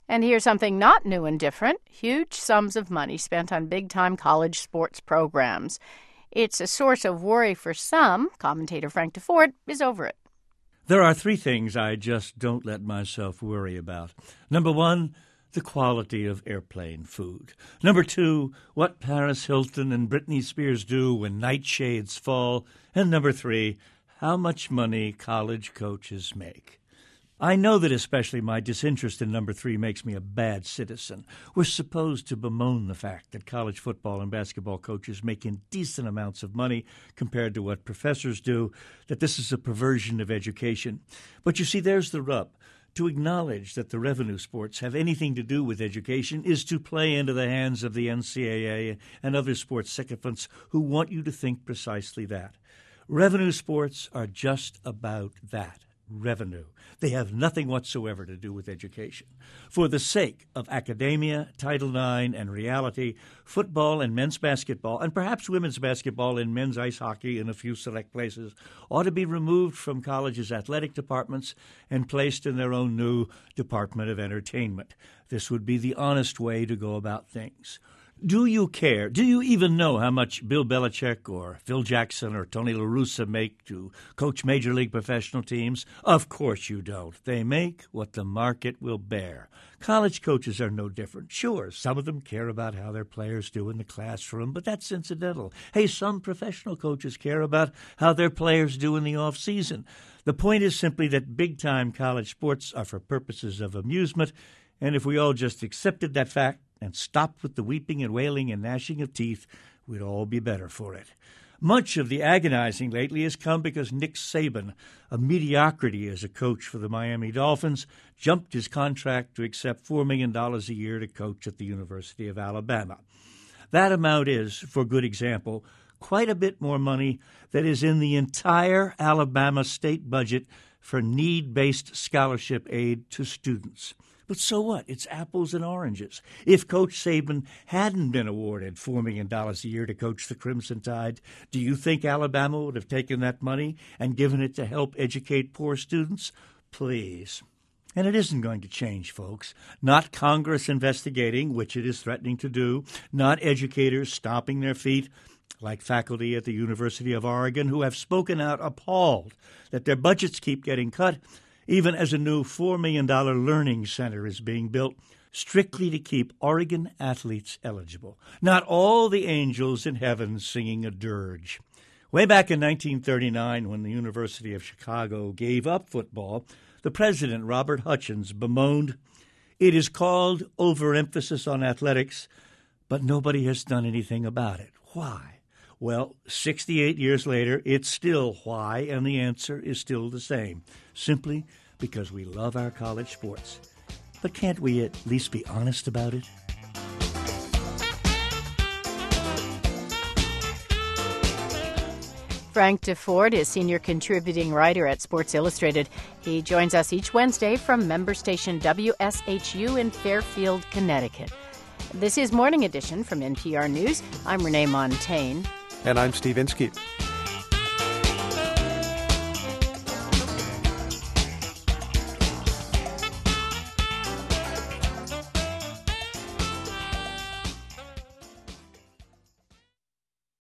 And here's something not new and different: huge sums of money spent on big-time college sports programs. It's a source of worry for some. Commentator Frank DeFord is over it. There are three things I just don't let myself worry about. Number one, the quality of airplane food. Number two, what Paris Hilton and Britney Spears do when nightshades fall. And number three, how much money college coaches make. I know that especially my disinterest in number three makes me a bad citizen. We're supposed to bemoan the fact that college football and basketball coaches make indecent amounts of money compared to what professors do, that this is a perversion of education. But you see, there's the rub. To acknowledge that the revenue sports have anything to do with education is to play into the hands of the NCAA and other sports sycophants who want you to think precisely that. Revenue sports are just about that. Revenue. They have nothing whatsoever to do with education. For the sake of academia, Title IX, and reality, football and men's basketball, and perhaps women's basketball and men's ice hockey in a few select places, ought to be removed from colleges' athletic departments and placed in their own new Department of Entertainment. This would be the honest way to go about things. Do you care? Do you even know how much Bill Belichick or Phil Jackson or Tony La Russa make to coach Major League professional teams? Of course you don't. They make what the market will bear. College coaches are no different. Sure, some of them care about how their players do in the classroom, but that's incidental. Hey, some professional coaches care about how their players do in the off-season. The point is simply that big-time college sports are for purposes of amusement, and if we all just accepted that fact, and stopped with the weeping and wailing and gnashing of teeth, we'd all be better for it. Much of the agonizing lately has come because Nick Saban, a mediocrity as a coach for the Miami Dolphins, jumped his contract to accept $4 million a year to coach at the University of Alabama. That amount is, for good example, quite a bit more money than is in the entire Alabama state budget for need-based scholarship aid to students. But so what? It's apples and oranges. If Coach Saban hadn't been awarded $4 million a year to coach the Crimson Tide, do you think Alabama would have taken that money and given it to help educate poor students? Please. And it isn't going to change, folks. Not Congress investigating, which it is threatening to do. Not educators stomping their feet, like faculty at the University of Oregon who have spoken out appalled that their budgets keep getting cut, even as a new $4 million learning center is being built strictly to keep Oregon athletes eligible. Not all the angels in heaven singing a dirge. Way back in 1939, when the University of Chicago gave up football, the president, Robert Hutchins, bemoaned, "It is called overemphasis on athletics, but nobody has done anything about it. Why?" Well, 68 years later, it's still why, and the answer is still the same. Simply because we love our college sports. But can't we at least be honest about it? Frank DeFord is senior contributing writer at Sports Illustrated. He joins us each Wednesday from member station WSHU in Fairfield, Connecticut. This is Morning Edition from NPR News. I'm Renee Montaigne. And I'm Steve Inskeep.